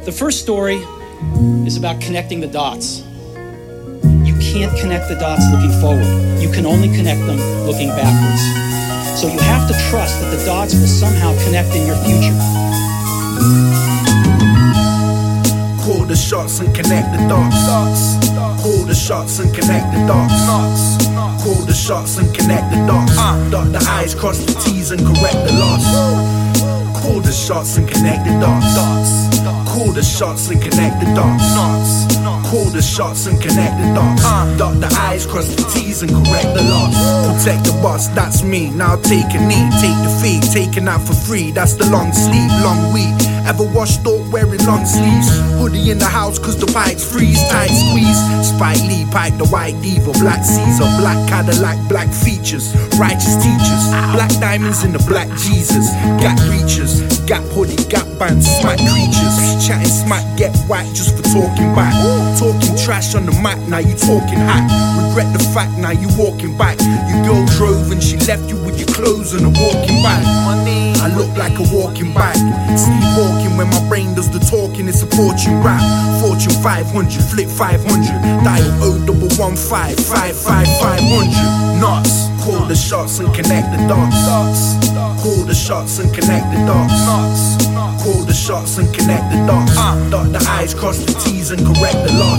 The first story is about connecting the dots. You can't connect the dots looking forward. You can only connect them looking backwards. So you have to trust that the dots will somehow connect in your future. Call the shots and connect the dots. Call the shots and connect the dots. Call the shots and connect the dots. Dot the I's, cross the T's and correct the loss. Call the shots and connect the dots. Call the shots and connect the dots. Call the shots and connect the dots. Dot the I's, cross the T's and correct the loss. Protect the boss, that's me. Now take a knee, take the fee, taken out for free. That's the long sleeve, long weed. Ever washed up wearing long sleeves? Hoodie in the house cause the pipes freeze, tight squeeze. Spike Lee, pipe the white diva, black Caesar, black Cadillac, black features, righteous teachers, black diamonds in the black Jesus, gap reachers, gap hoodie, gap bands, smack creatures, chatting smack, get whacked just for talking back. Talking trash on the mic, now you talking hack. Regret the fact, now you walking back. Your girl drove and she left you with your clothes and a walking bag. I look like a walking bag. Sleepwalking when my brain does the talking. It's a fortune rap. Fortune 500, flip 500. Dial 0115 555 500. Nuts. Call the shots and connect the dots. Call the shots and connect the dots. Call the shots and connect the dots. Dot the I's, cross the T's and correct the loss.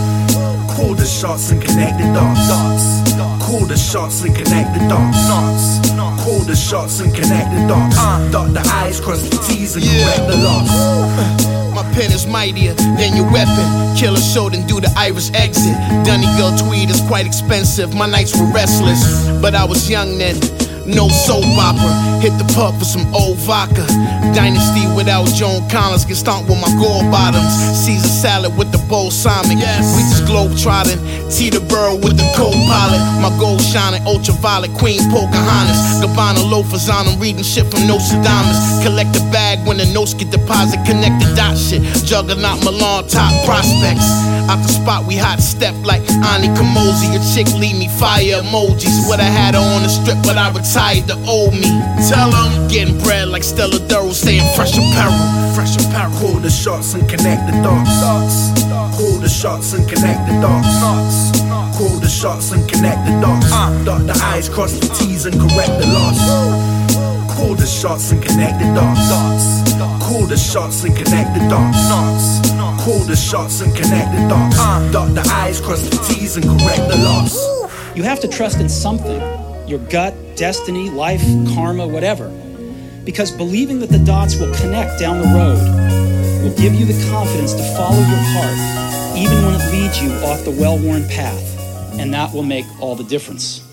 Call the shots and connect the dots. Call the shots and connect the dots. Call the shots and connect the dots. Dot the I's, cross the T's and correct the loss. My pen is mightier than your weapon. Kill a show, then do the Irish exit. Dunny girl tweed is quite expensive. My nights were restless, but I was young then. No soap opera, hit the pub for some old vodka. Dynasty without Joan Collins, get stomped with my gore bottoms. Caesar salad with the balsamic. We just globe trotting. Teterboro with the co-pilot. My gold shining, ultraviolet, Queen Pocahontas. Gabbana loafers on them, reading shit from Nostradamus. Collect the bag when the notes get deposited. Connect the dot shit. Juggernaut Milan, top prospects. Out the spot, we hot step like Ani Kamosi. A chick leave me fire emojis. What I had her on the strip, but I retired to owe me. Tell them, getting bread like Stella Durrell, staying fresh apparel. Fresh apparel. Call the shots and connect the dots. Call the shots and connect the dots. Call the shots and connect the dots. Dot the I's, cross the T's and correct the loss. Call the shots and connect the dots. Call the shots and connect the dots. Call the shots and connect the dots. Dot the I's, cross the T's and correct the loss. You have to trust in something. Your gut, destiny, life, karma, whatever. Because believing that the dots will connect down the road will give you the confidence to follow your heart, even when it leads you off the well-worn path. And that will make all the difference.